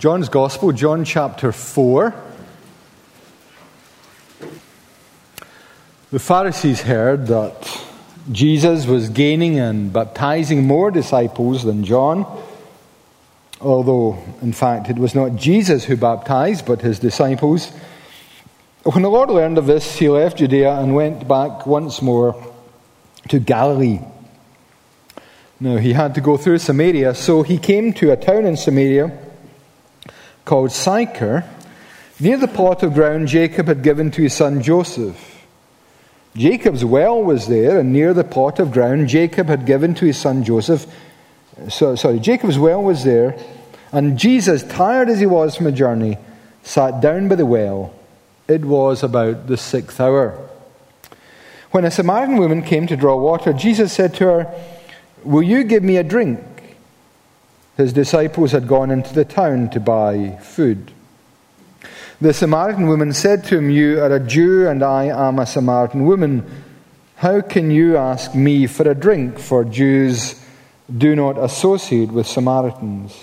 John's Gospel, John chapter 4. The Pharisees heard that Jesus was gaining and baptizing more disciples than John, although, in fact, it was not Jesus who baptized, but his disciples. When the Lord learned of this, he left Judea and went back once more to Galilee. Now, he had to go through Samaria, so he came to a town in Samaria called Sychar, near the plot of ground Jacob had given to his son Joseph. Jacob's well was there, and near the plot of ground Jacob had given to his son Joseph. Jacob's well was there, and Jesus, tired as he was from a journey, sat down by the well. It was about the 6th hour. When a Samaritan woman came to draw water, Jesus said to her, "Will you give me a drink?" His disciples had gone into the town to buy food. The Samaritan woman said to him, "You are a Jew and I am a Samaritan woman. How can you ask me for a drink? For Jews do not associate with Samaritans."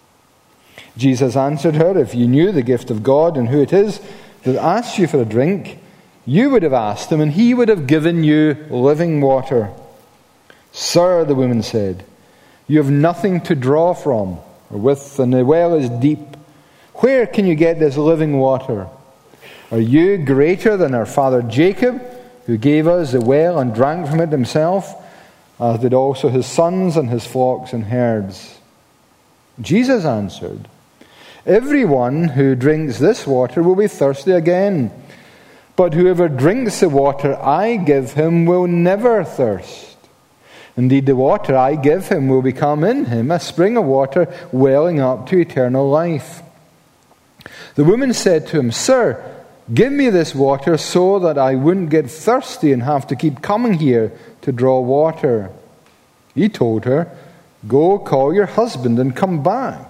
Jesus answered her, "If you knew the gift of God and who it is that asks you for a drink, you would have asked him and he would have given you living water." "Sir," the woman said, "you have nothing to draw from, and the well is deep. Where can you get this living water? Are you greater than our father Jacob, who gave us the well and drank from it himself, as did also his sons and his flocks and herds?" Jesus answered, "Everyone who drinks this water will be thirsty again. But whoever drinks the water I give him will never thirst. Indeed, the water I give him will become in him a spring of water welling up to eternal life." The woman said to him, "Sir, give me this water so that I wouldn't get thirsty and have to keep coming here to draw water." He told her, "Go call your husband and come back."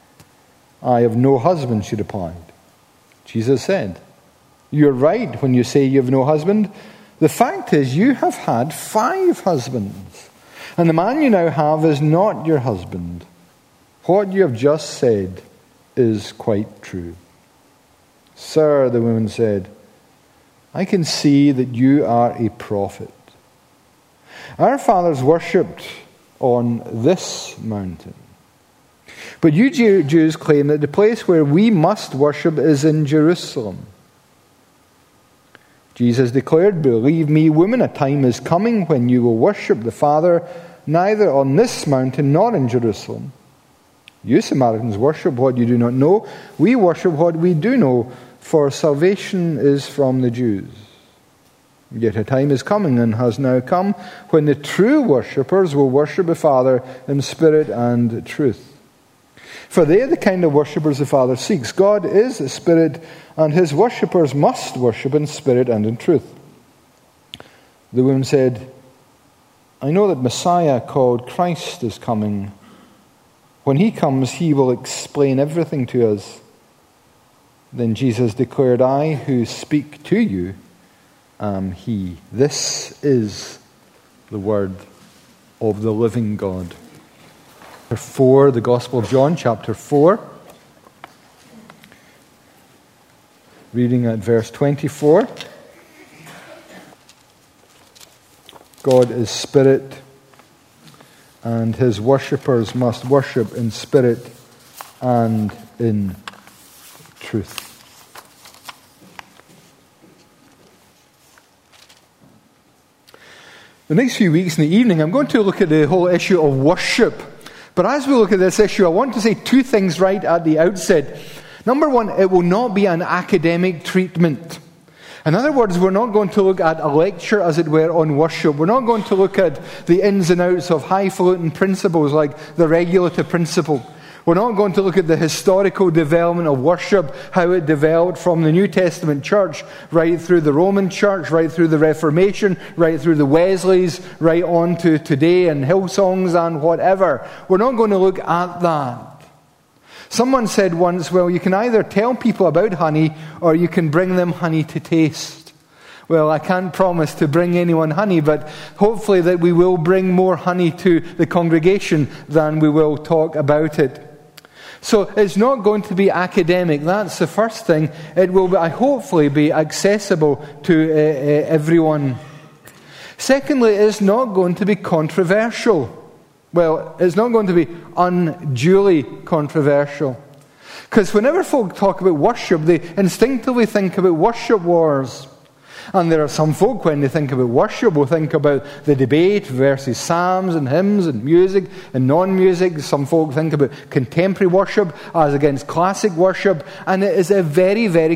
"I have no husband," she replied. Jesus said, "You're right when you say you have no husband. The fact is, you have had 5 husbands, and the man you now have is not your husband. What you have just said is quite true." "Sir," the woman said, "I can see that you are a prophet. Our fathers worshipped on this mountain, but you Jews claim that the place where we must worship is in Jerusalem." Jesus declared, "Believe me, woman, a time is coming when you will worship the Father neither on this mountain nor in Jerusalem. You Samaritans worship what you do not know. We worship what we do know, for salvation is from the Jews. Yet a time is coming and has now come when the true worshippers will worship the Father in spirit and truth. For they are the kind of worshippers the Father seeks. God is a spirit, and his worshippers must worship in spirit and in truth." The woman said, "I know that Messiah called Christ is coming. When he comes, he will explain everything to us." Then Jesus declared, "I who speak to you am he." This is the word of the living God. Chapter 4, the Gospel of John, chapter 4. Reading at verse 24. God is spirit, and his worshippers must worship in spirit and in truth. The next few weeks in the evening, I'm going to look at the whole issue of worship. But as we look at this issue, I want to say 2 things right at the outset. Number 1, it will not be an academic treatment. In other words, we're not going to look at a lecture, as it were, on worship. We're not going to look at the ins and outs of highfalutin principles like the regulative principle. We're not going to look at the historical development of worship, how it developed from the New Testament church right through the Roman church, right through the Reformation, right through the Wesleys, right on to today and Hillsongs and whatever. We're not going to look at that. Someone said once, well, you can either tell people about honey or you can bring them honey to taste. Well, I can't promise to bring anyone honey, but hopefully that we will bring more honey to the congregation than we will talk about it. So it's not going to be academic. That's the first thing. It will, hopefully, be accessible to everyone. Secondly, it's not going to be controversial. Well, it's not going to be unduly controversial. Because whenever folk talk about worship, they instinctively think about worship wars. And there are some folk, when they think about worship, will think about the debate versus psalms and hymns and music and non-music. Some folk think about contemporary worship as against classic worship. And it is a very, very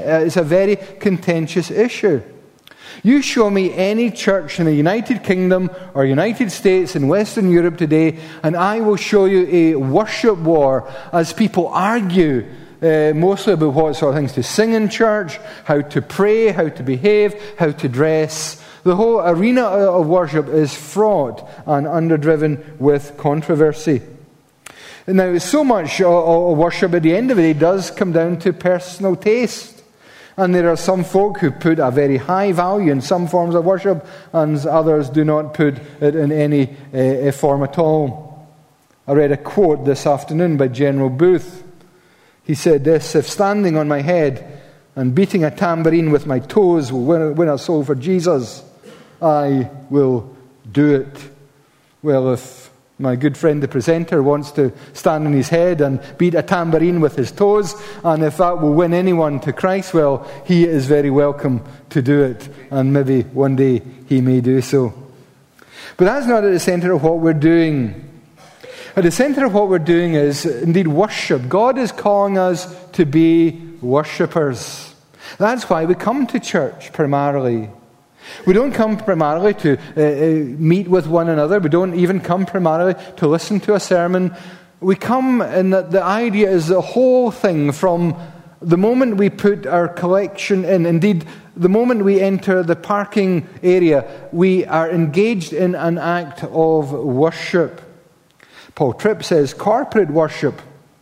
contentious issue. You show me any church in the United Kingdom or United States in Western Europe today, and I will show you a worship war as people argue mostly about what sort of things to sing in church, how to pray, how to behave, how to dress. The whole arena of worship is fraught and underdriven with controversy. Now, so much of worship at the end of the day does come down to personal taste. And there are some folk who put a very high value in some forms of worship, and others do not put it in any form at all. I read a quote this afternoon by General Booth. He said this: "If standing on my head and beating a tambourine with my toes will win a soul for Jesus, I will do it." Well, if my good friend the presenter wants to stand on his head and beat a tambourine with his toes, and if that will win anyone to Christ, well, he is very welcome to do it, and maybe one day he may do so. But that's not at the centre of what we're doing. At the centre of what we're doing is indeed worship. God is calling us to be worshippers. That's why we come to church primarily. We don't come primarily to meet with one another. We don't even come primarily to listen to a sermon. We come, and the idea is the whole thing from the moment we put our collection in. Indeed, the moment we enter the parking area, we are engaged in an act of worship. Paul Tripp says, corporate worship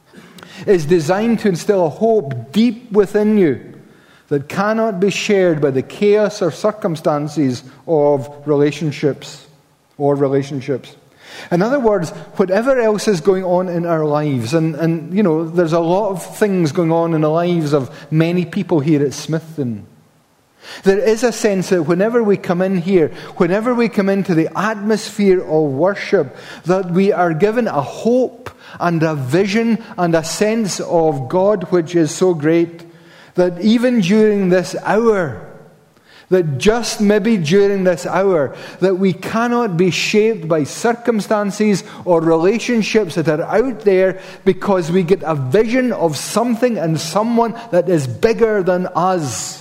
is designed to instill a hope deep within you that cannot be shared by the chaos or circumstances of relationships or relationships. In other words, whatever else is going on in our lives, and you know, there's a lot of things going on in the lives of many people here at Smithton. There is a sense that whenever we come in here, whenever we come into the atmosphere of worship, that we are given a hope and a vision and a sense of God which is so great that even during this hour, that just maybe during this hour, that we cannot be shaped by circumstances or relationships that are out there, because we get a vision of something and someone that is bigger than us.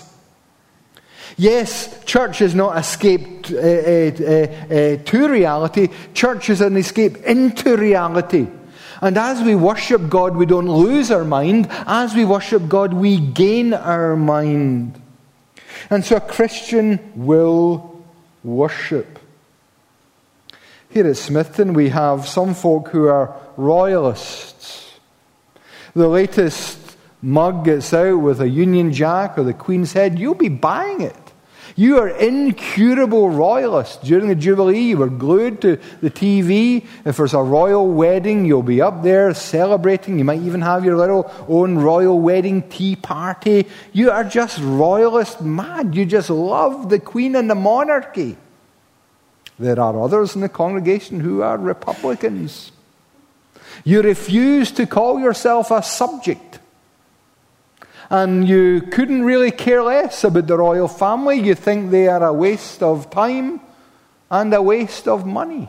Yes, church is not escape to reality. Church is an escape into reality. And as we worship God, we don't lose our mind. As we worship God, we gain our mind. And so a Christian will worship. Here at Smithton, we have some folk who are royalists. The latest mug gets out with a Union Jack or the Queen's head, you'll be buying it. You are incurable royalists. During the Jubilee, you were glued to the TV. If there's a royal wedding, you'll be up there celebrating. You might even have your little own royal wedding tea party. You are just royalist mad. You just love the Queen and the monarchy. There are others in the congregation who are Republicans. You refuse to call yourself a subject. And you couldn't really care less about the royal family. You think they are a waste of time and a waste of money.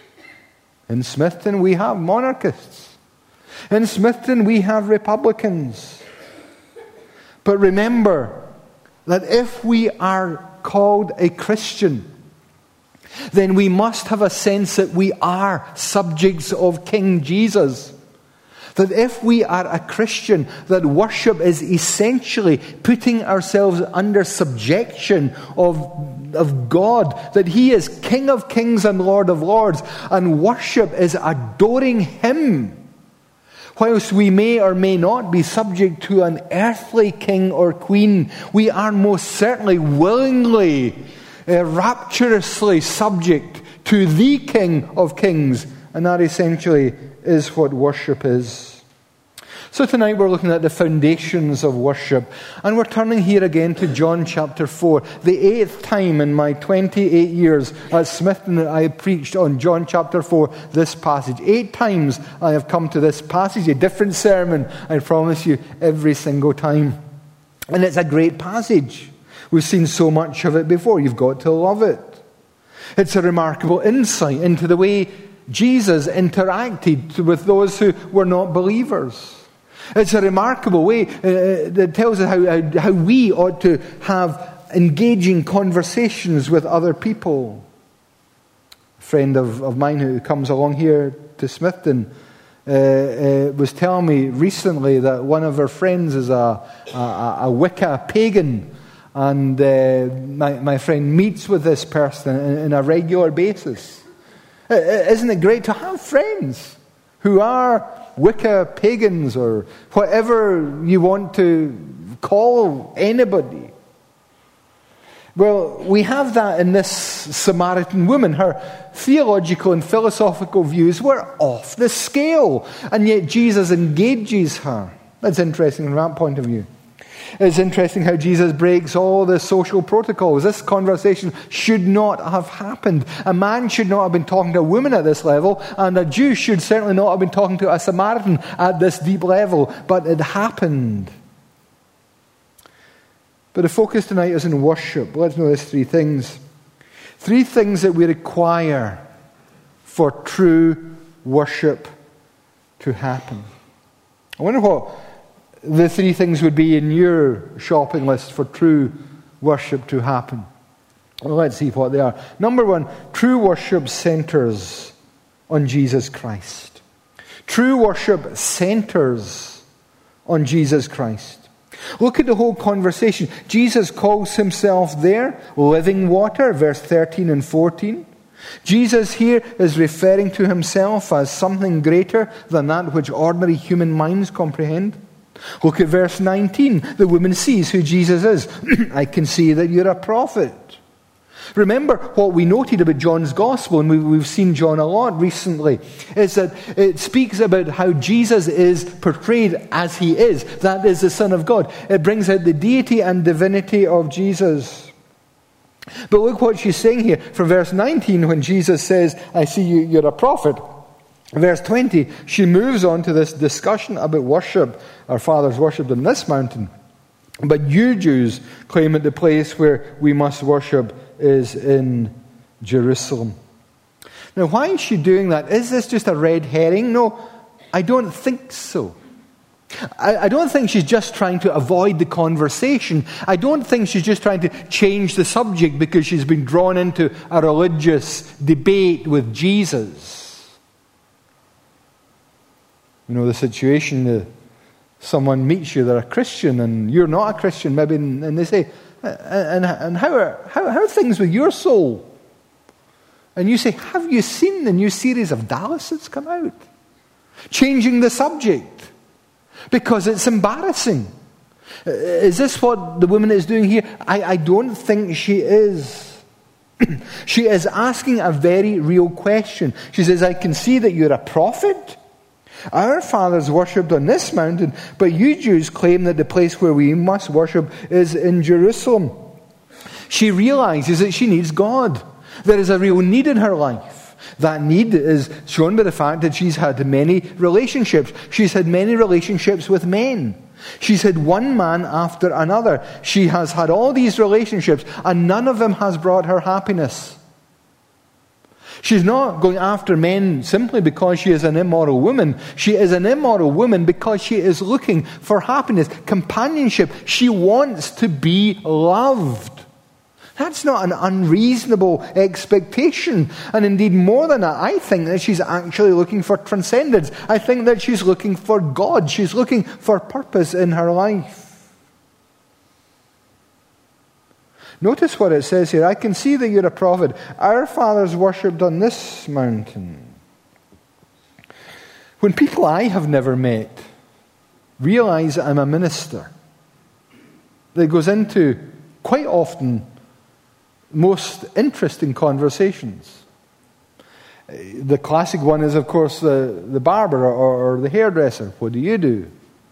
In Smithton, we have monarchists. In Smithton, we have Republicans. But remember that if we are called a Christian, then we must have a sense that we are subjects of King Jesus. That if we are a Christian, that worship is essentially putting ourselves under subjection of God, that He is King of kings and Lord of lords, and worship is adoring Him. Whilst we may or may not be subject to an earthly king or queen, we are most certainly willingly, rapturously subject to the King of kings, and that essentially is what worship is. So tonight we're looking at the foundations of worship. And we're turning here again to John chapter 4. The 8th time in my 28 years at Smithton that I have preached on John chapter 4, this passage. 8 times I have come to this passage, a different sermon, I promise you, every single time. And it's a great passage. We've seen so much of it before. You've got to love it. It's a remarkable insight into the way Jesus interacted with those who were not believers. It's a remarkable way that tells us how we ought to have engaging conversations with other people. A friend of mine who comes along here to Smithton was telling me recently that one of her friends is a Wicca pagan, and my friend meets with this person on a regular basis. Isn't it great to have friends who are Wicca pagans, or whatever you want to call anybody? Well, we have that in this Samaritan woman. Her theological and philosophical views were off the scale, and yet Jesus engages her. That's interesting from that point of view. It's interesting how Jesus breaks all the social protocols. This conversation should not have happened. A man should not have been talking to a woman at this level, and a Jew should certainly not have been talking to a Samaritan at this deep level, but it happened. But the focus tonight is in worship. Let's notice 3 things. 3 things that we require for true worship to happen. I wonder what the 3 things would be in your shopping list for true worship to happen. Well, let's see what they are. Number 1, true worship centers on Jesus Christ. True worship centers on Jesus Christ. Look at the whole conversation. Jesus calls himself there living water, verse 13 and 14. Jesus here is referring to himself as something greater than that which ordinary human minds comprehend. Look at verse 19. The woman sees who Jesus is. I can see that you're a prophet. Remember what we noted about John's Gospel, and we've seen John a lot recently, is that it speaks about how Jesus is portrayed as he is. That is the Son of God. It brings out the deity and divinity of Jesus. But look what she's saying here from verse 19 when Jesus says, I see you're a prophet. Verse 20, she moves on to this discussion about worship. Our fathers worshipped on this mountain, but you Jews claim that the place where we must worship is in Jerusalem. Now, why is she doing that? Is this just a red herring? No, I don't think so. I don't think she's just trying to avoid the conversation. I don't think she's just trying to change the subject because she's been drawn into a religious debate with Jesus. You know the situation, someone meets you, they're a Christian, and you're not a Christian, maybe, and they say, and how are things with your soul? And you say, have you seen the new series of Dallas that's come out? Changing the subject, because it's embarrassing. Is this what the woman is doing here? I don't think she is. She is asking a very real question. She says, I can see that you're a prophet. Our fathers worshipped on this mountain, but you Jews claim that the place where we must worship is in Jerusalem. She realizes that she needs God. There is a real need in her life. That need is shown by the fact that she's had many relationships. She's had many relationships with men. She's had one man after another. She has had all these relationships, and none of them has brought her happiness. She's not going after men simply because she is an immoral woman. She is an immoral woman because she is looking for happiness, companionship. She wants to be loved. That's not an unreasonable expectation. And indeed, more than that, I think that she's actually looking for transcendence. I think that she's looking for God. She's looking for purpose in her life. Notice what it says here. I can see that you're a prophet. Our fathers worshipped on this mountain. When people I have never met realize I'm a minister, that goes into quite often most interesting conversations. The classic one is, of course, the barber or the hairdresser. What do you do?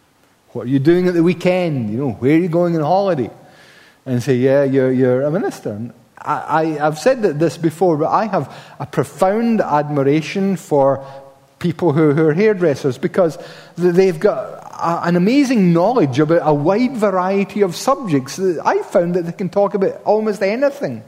What are you doing at the weekend? Where are you going on holiday? And say, yeah, you're a minister. And I've said this before, but I have a profound admiration for people who are hairdressers, because they've got an amazing knowledge about a wide variety of subjects. I found that they can talk about almost anything.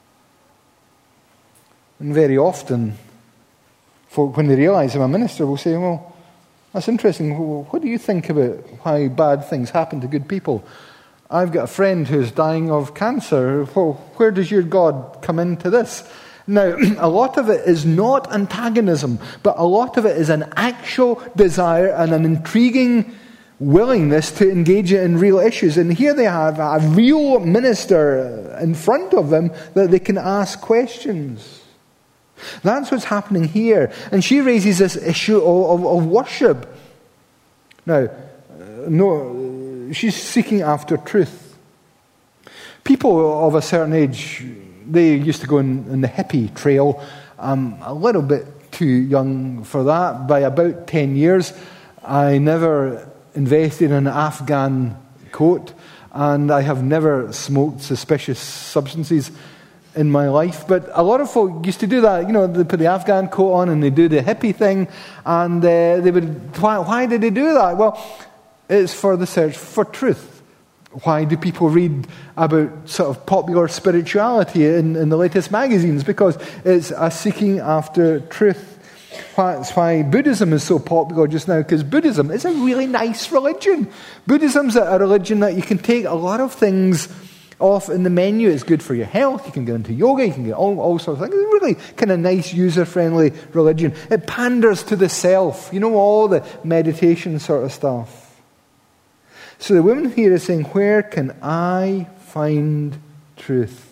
And very often, when they realize I'm a minister, will say, well, that's interesting. What do you think about why bad things happen to good people? I've got a friend who's dying of cancer. Well, where does your God come into this? Now, a lot of it is not antagonism, but a lot of it is an actual desire and an intriguing willingness to engage in real issues. And here they have a real minister in front of them that they can ask questions. That's what's happening here. And she raises this issue of worship. Now, she's seeking after truth. People of a certain age, they used to go on the hippie trail. I'm a little bit too young for that. By about 10 years, I never invested in an Afghan coat, and I have never smoked suspicious substances in my life. But a lot of folk used to do that. They put the Afghan coat on and they do the hippie thing, and they would. Why did they do that? Well, it's for the search for truth. Why do people read about sort of popular spirituality in the latest magazines? Because it's a seeking after truth. That's why Buddhism is so popular just now, because Buddhism is a really nice religion. Buddhism's a religion that you can take a lot of things off in the menu. It's good for your health. You can get into yoga. You can get all sorts of things. It's a really kind of nice, user-friendly religion. It panders to the self. All the meditation sort of stuff. So the woman here is saying, where can I find truth?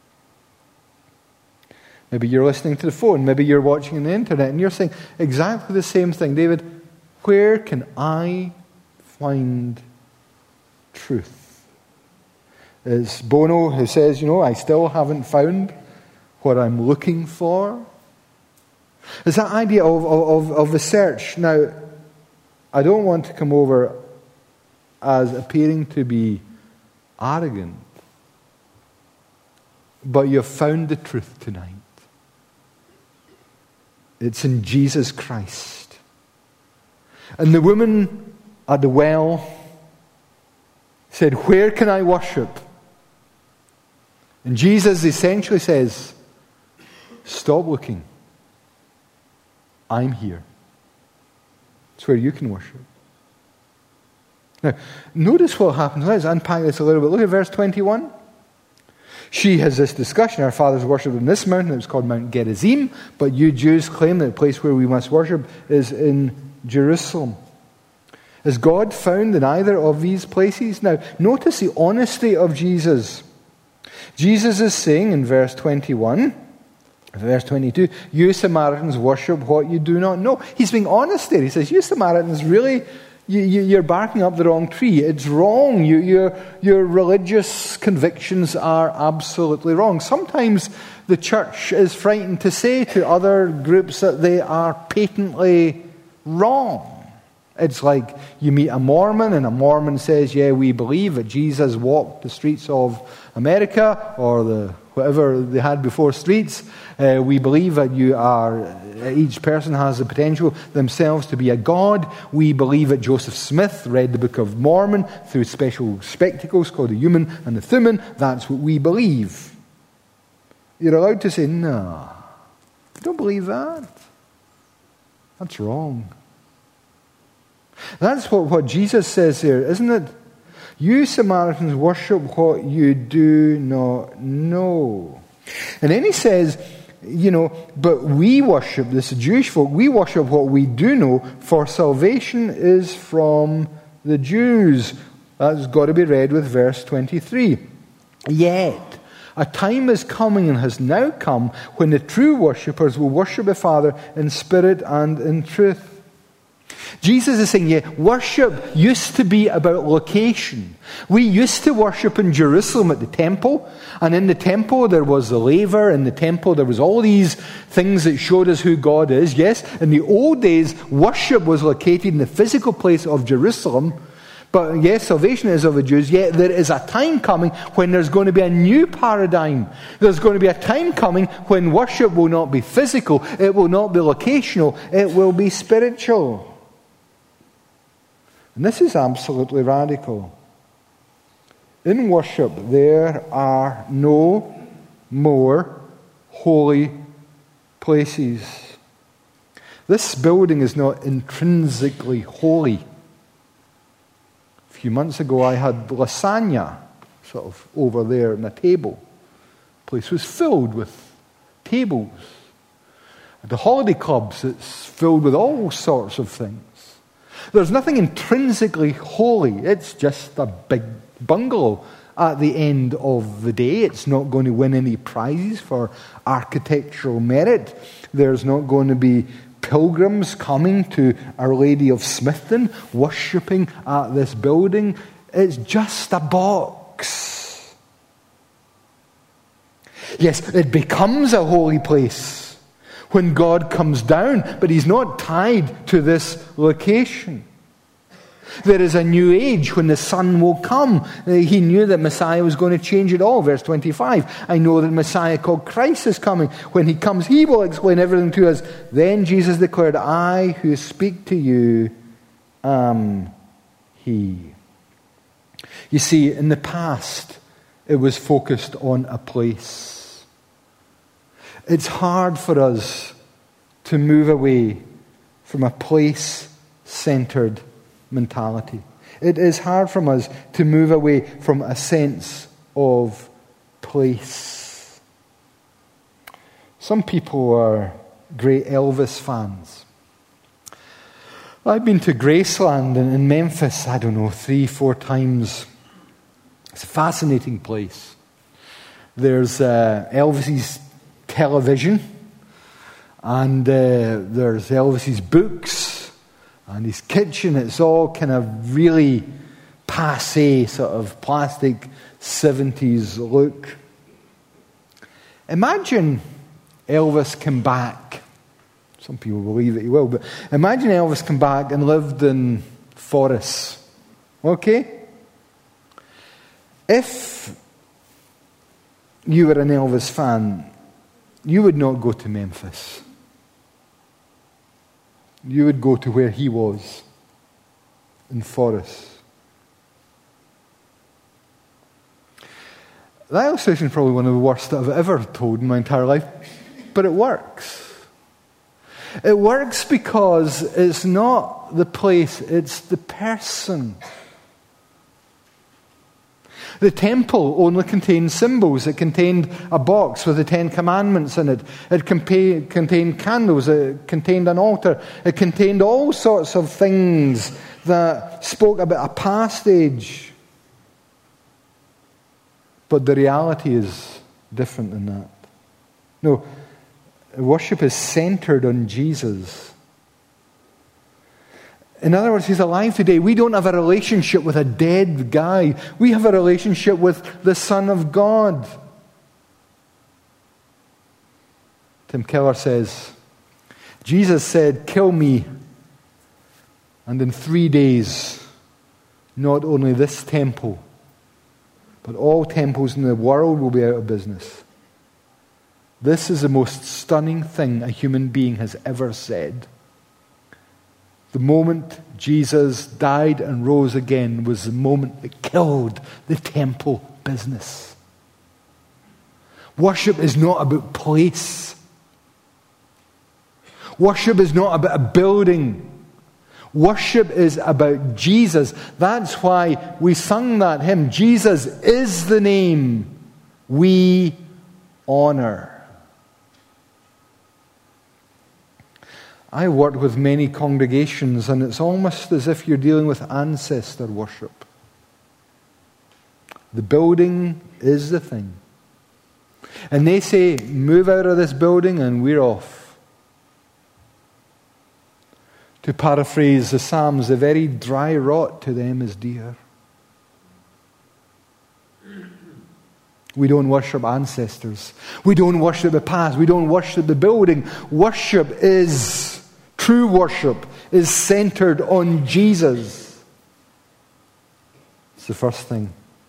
Maybe you're listening to the phone. Maybe you're watching on the internet and you're saying exactly the same thing. David, where can I find truth? It's Bono who says, I still haven't found what I'm looking for. It's that idea of the search. Now, I don't want to come over as appearing to be arrogant, but you've found the truth tonight. It's in Jesus Christ. And the woman at the well said, where can I worship? And Jesus essentially says, stop looking. I'm here. It's where you can worship. Now, notice what happens. Let's unpack this a little bit. Look at verse 21. She has this discussion. Our fathers worshipped on this mountain. It was called Mount Gerizim. But you Jews claim that the place where we must worship is in Jerusalem. Is God found in either of these places? Now, notice the honesty of Jesus. Jesus is saying in verse 21, verse 22, you Samaritans worship what you do not know. He's being honest there. He says, you Samaritans really... You're barking up the wrong tree. It's wrong. Your religious convictions are absolutely wrong. Sometimes the church is frightened to say to other groups that they are patently wrong. It's like you meet a Mormon and a Mormon says, yeah, we believe that Jesus walked the streets of America or whatever they had before streets. We believe that each person has the potential themselves to be a god. We believe that Joseph Smith read the Book of Mormon through special spectacles called the Urim and the Thummim. That's what we believe. You're allowed to say, no, I don't believe that. That's wrong. That's what Jesus says here, isn't it? You Samaritans worship what you do not know. And then he says, but we worship, this Jewish folk, we worship what we do know, for salvation is from the Jews. That's got to be read with verse 23. Yet, a time is coming and has now come when the true worshippers will worship the Father in spirit and in truth. Jesus is saying, worship used to be about location. We used to worship in Jerusalem at the temple, and in the temple there was the laver, in the temple there was all these things that showed us who God is. Yes, in the old days, worship was located in the physical place of Jerusalem, But yes, salvation is of the Jews, yet there is a time coming when there's going to be a new paradigm. There's going to be a time coming when worship will not be physical, it will not be locational, it will be spiritual. And this is absolutely radical. In worship, there are no more holy places. This building is not intrinsically holy. A few months ago, I had lasagna sort of over there on a table. The place was filled with tables. At the holiday clubs, it's filled with all sorts of things. There's nothing intrinsically holy. It's just a big bungalow at the end of the day. It's not going to win any prizes for architectural merit. There's not going to be pilgrims coming to Our Lady of Smithton, worshipping at this building. It's just a box. Yes, it becomes a holy place when God comes down, but he's not tied to this location. There is a new age when the Son will come. He knew that Messiah was going to change it all. Verse 25. I know that Messiah called Christ is coming. When he comes, he will explain everything to us. Then Jesus declared, I who speak to you am he. You see, in the past, it was focused on a place. It's hard for us to move away from a place-centered mentality. It is hard for us to move away from a sense of place. Some people are great Elvis fans. I've been to Graceland in Memphis, 3-4 times. It's a fascinating place. There's Elvis's television, and there's Elvis's books, and his kitchen. It's all kind of really passé, sort of plastic 70s look. Imagine Elvis come back. Some people believe that he will, but imagine Elvis come back and lived in Forres. Okay? If you were an Elvis fan, you would not go to Memphis. You would go to where he was, in Forres. That illustration is probably one of the worst that I've ever told in my entire life, but it works. It works because it's not the place, it's the person. The temple only contained symbols. It contained a box with the 10 Commandments in it. It contained candles. It contained an altar. It contained all sorts of things that spoke about a past age. But the reality is different than that. No, worship is centered on Jesus. In other words, he's alive today. We don't have a relationship with a dead guy. We have a relationship with the Son of God. Tim Keller says, Jesus said, kill me, and in 3 days, not only this temple, but all temples in the world will be out of business. This is the most stunning thing a human being has ever said. The moment Jesus died and rose again was the moment that killed the temple business. Worship is not about place. Worship is not about a building. Worship is about Jesus. That's why we sung that hymn. Jesus is the name we honor. I work with many congregations, and it's almost as if you're dealing with ancestor worship. The building is the thing. And they say, move out of this building and we're off. To paraphrase the Psalms, the very dry rot to them is dear. We don't worship ancestors. We don't worship the past. We don't worship the building. True worship is centered on Jesus. It's the first thing.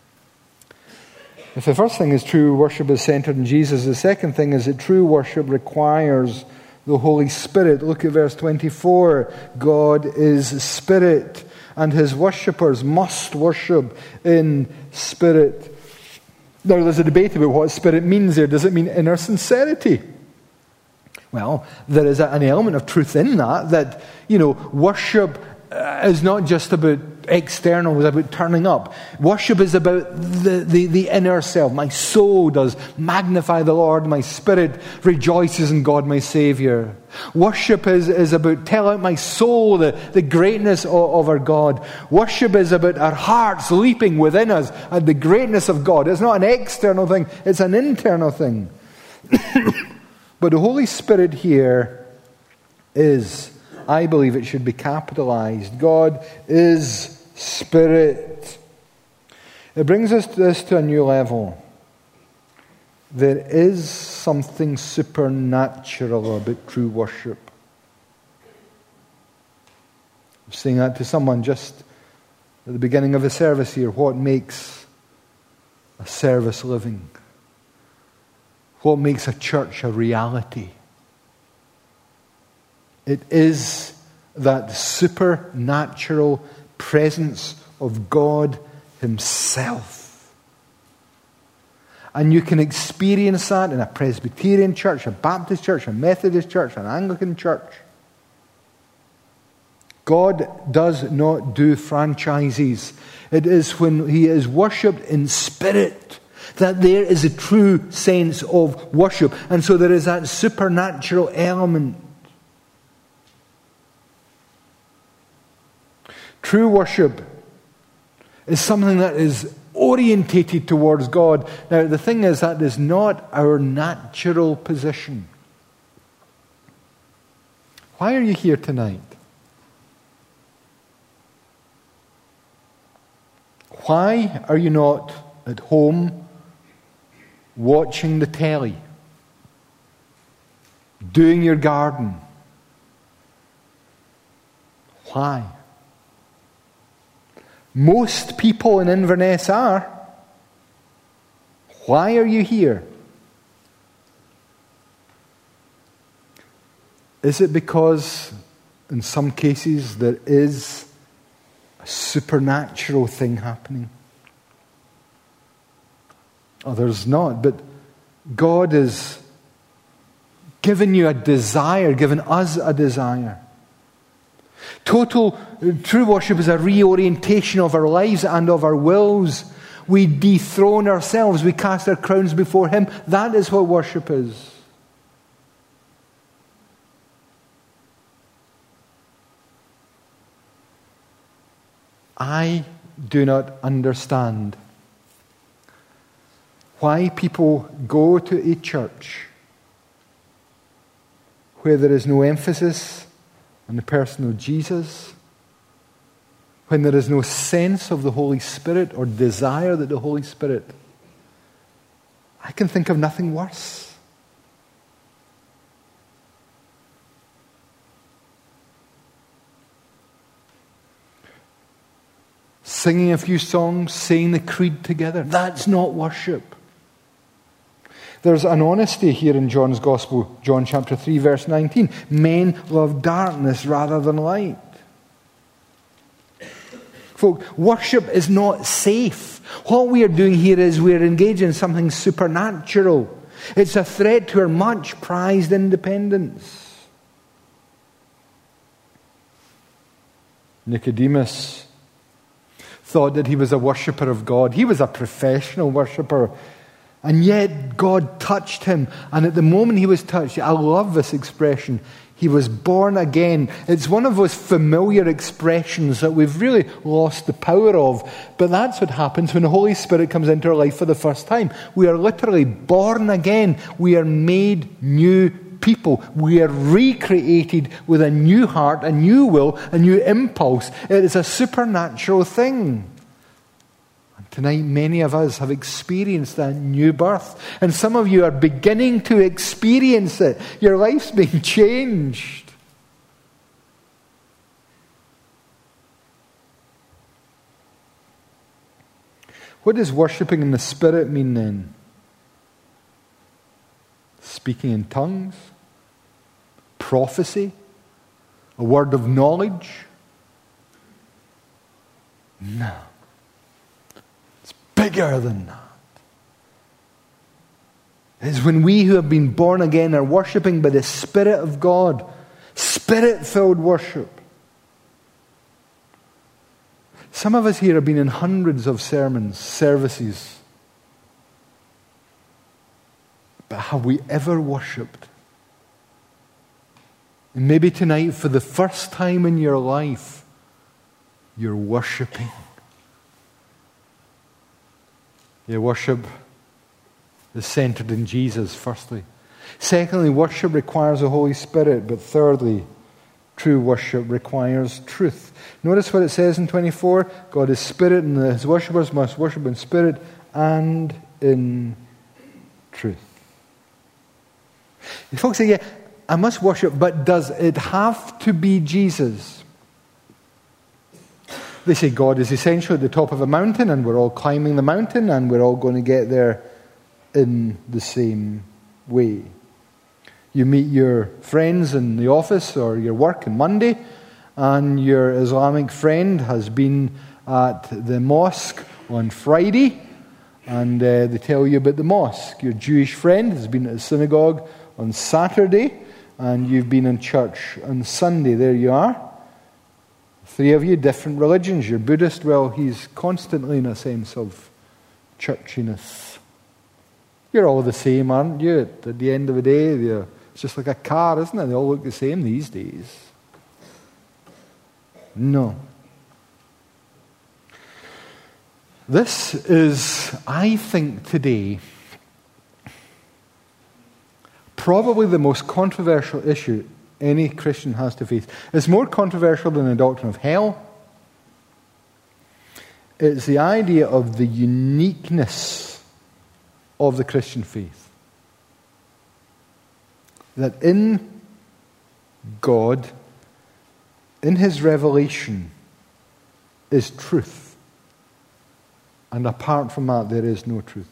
If the first thing is true worship is centered in Jesus, the second thing is that true worship requires the Holy Spirit. Look at verse 24. God is Spirit, and His worshippers must worship in spirit. Now, there's a debate about what spirit means there. Does it mean inner sincerity? Well, there is an element of truth in that, worship is not just about external, it's about turning up. Worship is about the inner self. My soul does magnify the Lord. My spirit rejoices in God, my Savior. Worship is about tell out my soul the greatness of our God. Worship is about our hearts leaping within us at the greatness of God. It's not an external thing, it's an internal thing. But the Holy Spirit here is, I believe it should be capitalized. God is Spirit. It brings us to a new level. There is something supernatural about true worship. I was saying that to someone just at the beginning of the service here. What makes a service living? What makes a church a reality? It is that supernatural presence of God Himself. And you can experience that in a Presbyterian church, a Baptist church, a Methodist church, an Anglican church. God does not do franchises. It is when He is worshipped in spirit that there is a true sense of worship. And so there is that supernatural element. True worship is something that is orientated towards God. Now, the thing is, that is not our natural position. Why are you here tonight? Why are you not at home watching the telly, doing your garden? Why? Most people in Inverness are. Why are you here? Is it because, in some cases, there is a supernatural thing happening? Others not, but God has given you a desire, given us a desire. True worship is a reorientation of our lives and of our wills. We dethrone ourselves. We cast our crowns before Him. That is what worship is. I do not understand why people go to a church where there is no emphasis on the person of Jesus, when there is no sense of the Holy Spirit or desire that the Holy Spirit. I can think of nothing worse. Singing a few songs, saying the creed together, that's not worship. There's an honesty here in John's Gospel, John chapter 3, verse 19. Men love darkness rather than light. Folk, worship is not safe. What we are doing here is we are engaged in something supernatural. It's a threat to our much prized independence. Nicodemus thought that he was a worshipper of God. He was a professional worshipper. And yet God touched him. And at the moment he was touched, I love this expression, he was born again. It's one of those familiar expressions that we've really lost the power of. But that's what happens when the Holy Spirit comes into our life for the first time. We are literally born again. We are made new people. We are recreated with a new heart, a new will, a new impulse. It is a supernatural thing. Tonight, many of us have experienced that new birth. And some of you are beginning to experience it. Your life's being changed. What does worshipping in the Spirit mean then? Speaking in tongues? Prophecy? A word of knowledge? No. It's bigger than that. It's when we who have been born again are worshipping by the Spirit of God. Spirit-filled worship. Some of us here have been in hundreds of sermons, services. But have we ever worshipped? And maybe tonight, for the first time in your life, you're worshipping. Your worship is centered in Jesus, firstly. Secondly, worship requires the Holy Spirit. But thirdly, true worship requires truth. Notice what it says in 24. God is spirit, and his worshippers must worship in spirit and in truth. And folks say, yeah, I must worship, but does it have to be Jesus? They say God is essentially at the top of a mountain, and we're all climbing the mountain, and we're all going to get there in the same way. You meet your friends in the office or your work on Monday, and your Islamic friend has been at the mosque on Friday, and they tell you about the mosque. Your Jewish friend has been at the synagogue on Saturday, and you've been in church on Sunday. There you are. Three of you, different religions. You're Buddhist. Well, he's constantly in a sense of churchiness. You're all the same, aren't you? At the end of the day, it's just like a car, isn't it? They all look the same these days. No. This is, I think, today, probably the most controversial issue any Christian has to face. It's more controversial than the doctrine of hell. It's the idea of the uniqueness of the Christian faith. That in God, in his revelation, is truth. And apart from that, there is no truth.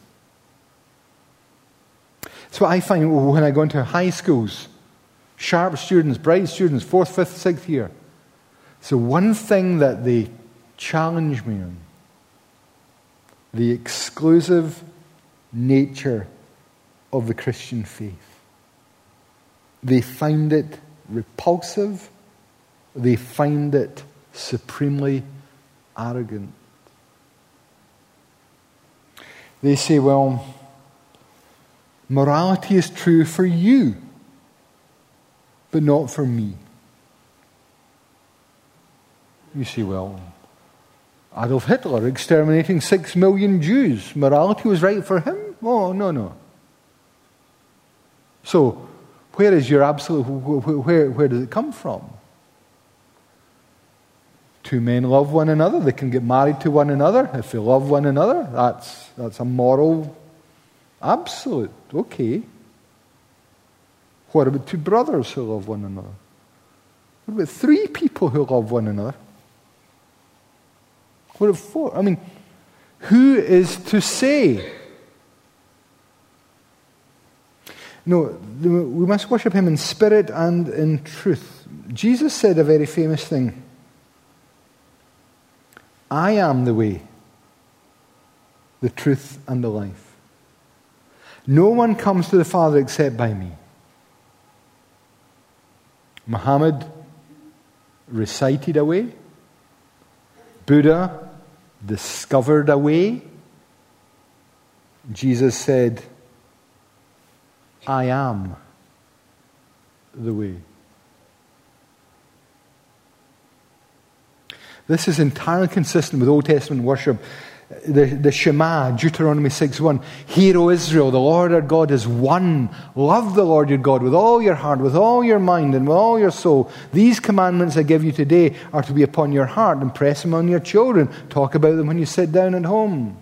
That's what I find when I go into high schools. Sharp students, bright students, 4th, 5th, 6th year. So one thing that they challenge me on, the exclusive nature of the Christian faith. They find it repulsive. They find it supremely arrogant. They say, well, morality is true for you, but not for me. You say, well, Adolf Hitler exterminating 6 million Jews, morality was right for him? Oh, no. So, where is your absolute, where does it come from? Two men love one another, they can get married to one another. If they love one another, that's a moral absolute. Okay. What about two brothers who love one another? What about 3 people who love one another? What about 4? I mean, who is to say? No, we must worship him in spirit and in truth. Jesus said a very famous thing. I am the way, the truth, and the life. No one comes to the Father except by me. Muhammad recited a way. Buddha discovered a way. Jesus said, I am the way. This is entirely consistent with Old Testament worship. The Shema, Deuteronomy 6:1. Hear, O Israel, the Lord our God is one. Love the Lord your God with all your heart, with all your mind, and with all your soul. These commandments I give you today are to be upon your heart. Impress them on your children. Talk about them when you sit down at home.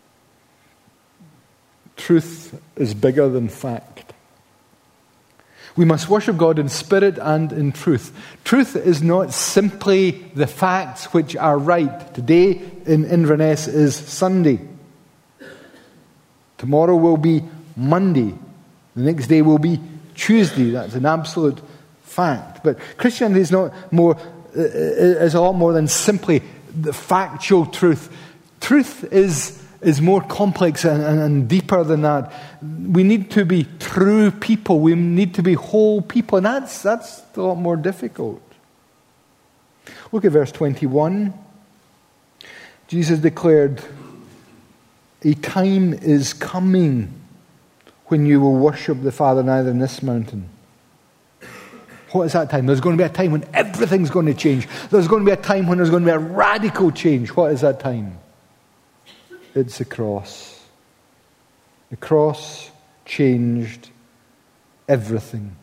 Truth is bigger than fact. We must worship God in spirit and in truth. Truth is not simply the facts which are right. Today in Inverness is Sunday. Tomorrow will be Monday. The next day will be Tuesday. That's an absolute fact. But Christianity is is a lot more than simply the factual truth. Truth is more complex and deeper than that. We need to be true people. We need to be whole people. And that's a lot more difficult. Look at verse 21. Jesus declared, "A time is coming when you will worship the Father neither in this mountain." What is that time? There's going to be a time when everything's going to change. There's going to be a time when there's going to be a radical change. What is that time? It's the cross. The cross changed everything.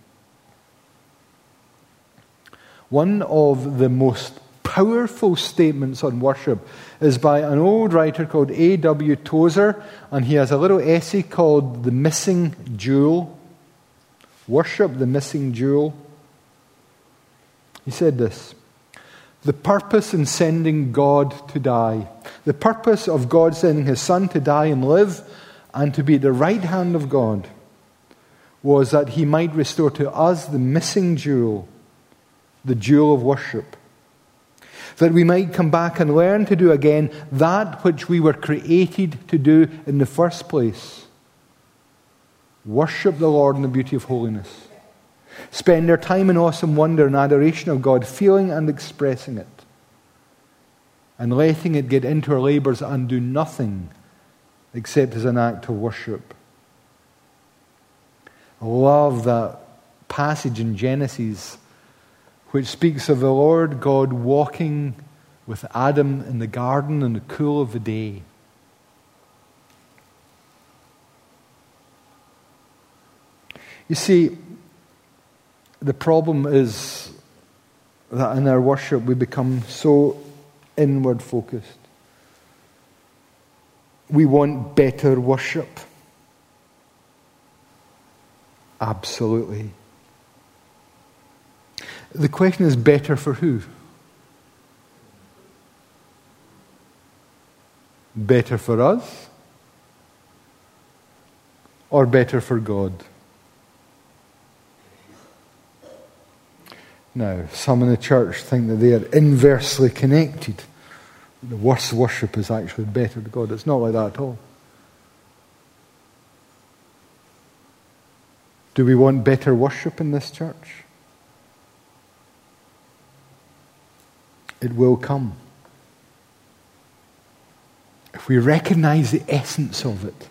One of the most powerful statements on worship is by an old writer called A.W. Tozer, and he has a little essay called The Missing Jewel. Worship, the missing jewel. He said this: "The purpose in sending God to die, the purpose of God sending His Son to die and live and to be at the right hand of God, was that He might restore to us the missing jewel, the jewel of worship. That we might come back and learn to do again that which we were created to do in the first place. Worship the Lord in the beauty of holiness. Spend our time in awesome wonder and adoration of God, feeling and expressing it, and letting it get into our labors and do nothing except as an act of worship." I love that passage in Genesis which speaks of the Lord God walking with Adam in the garden in the cool of the day. You see, the problem is that in our worship we become so inward focused. We want better worship. Absolutely. The question is, better for who? Better for us? Or better for God? Now, some in the church think that they are inversely connected. The worse worship is actually better to God. It's not like that at all. Do we want better worship in this church? It will come. If we recognize the essence of it.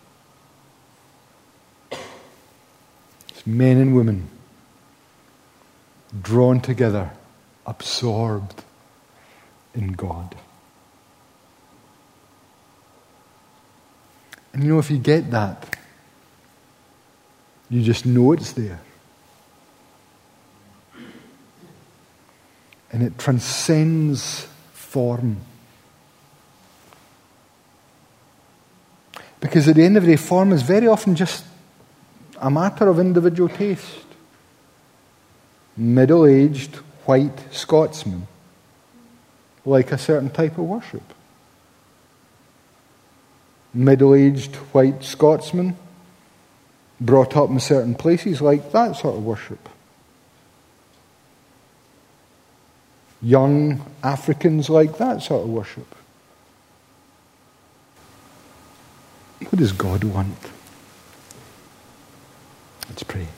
It's men and women drawn together, absorbed in God. And you know, if you get that, you just know it's there. And it transcends form. Because at the end of the day, form is very often just a matter of individual taste. Middle-aged white Scotsman like a certain type of worship. Middle-aged white Scotsman brought up in certain places like that sort of worship. Young Africans like that sort of worship. What does God want? Let's pray.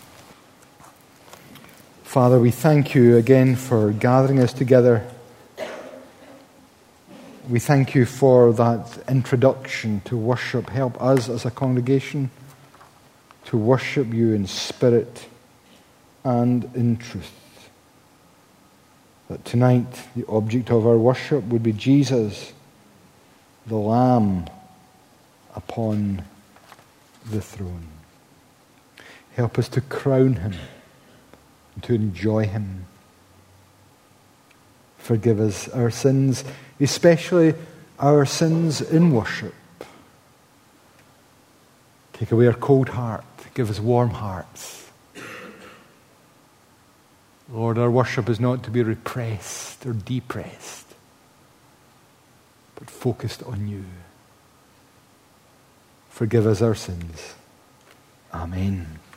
Father, we thank you again for gathering us together. We thank you for that introduction to worship. Help us as a congregation to worship you in spirit and in truth. That tonight the object of our worship would be Jesus, the Lamb upon the throne. Help us to crown him, to enjoy him. Forgive us our sins, especially our sins in worship. Take away our cold heart. Give us warm hearts. Lord, our worship is not to be repressed or depressed, but focused on you. Forgive us our sins. Amen.